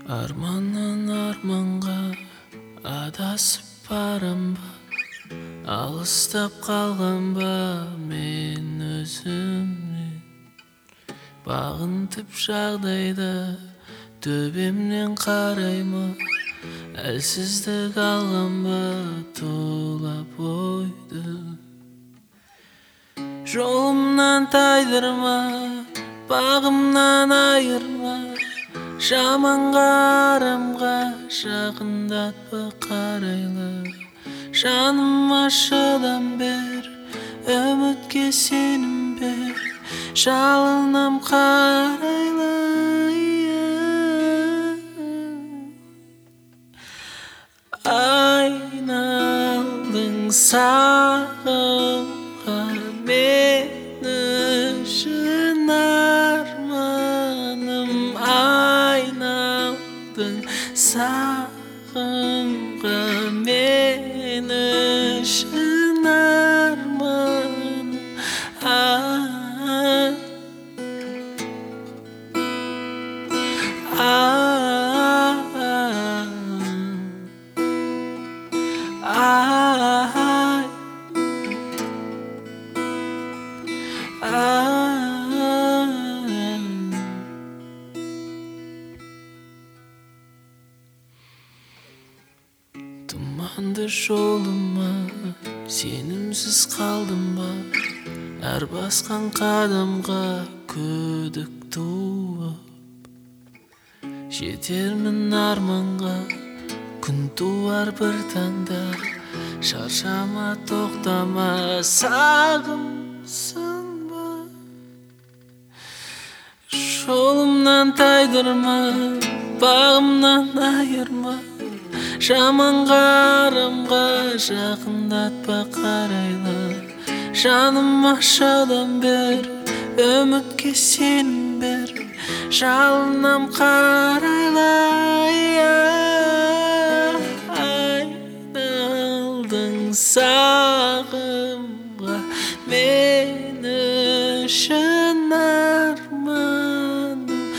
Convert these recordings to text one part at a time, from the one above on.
Арманнан арманға адасып барам ба, алыстап қалған ба мен өзімнен. Бағынтып жағдайда төбемнен қарайма, әлсіздік алған ба тулап ойды. Жолымнан тайдырма, бағымнан айырма, жаман қарамға жақындатпа қарайлы. Жаныма шыдам бер, үмітке сенім бер, жалынам қарайлы. Айналдың сағымға мен үшін арманым. Айналдың сағымға мен үшін арманым. Тұманды жолыма сенімсіз қалдым ба, әр басқан қадамға күдік туып. Жетермін арманға, күн туар бір таңда, шаршама тоқтама, сағымсың ба. Жолымнан тайдырма, бағымнан айырма, жаман қарамға жақындатпа қарайлы. Жаныма шыдам бер, үмітке сенім бер, жалынам қарайлы. Айналдың сағымға мен үшін арманым.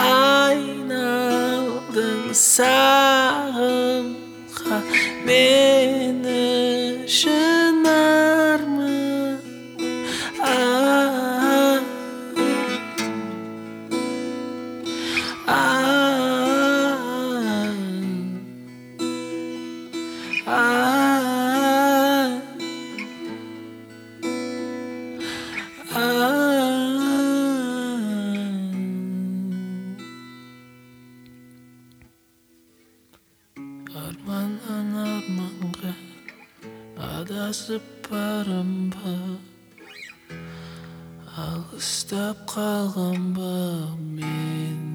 Айналдың сағымға мен үшін арманым. Арманнан арманға адасып барам ба, алыстап қалған ба мен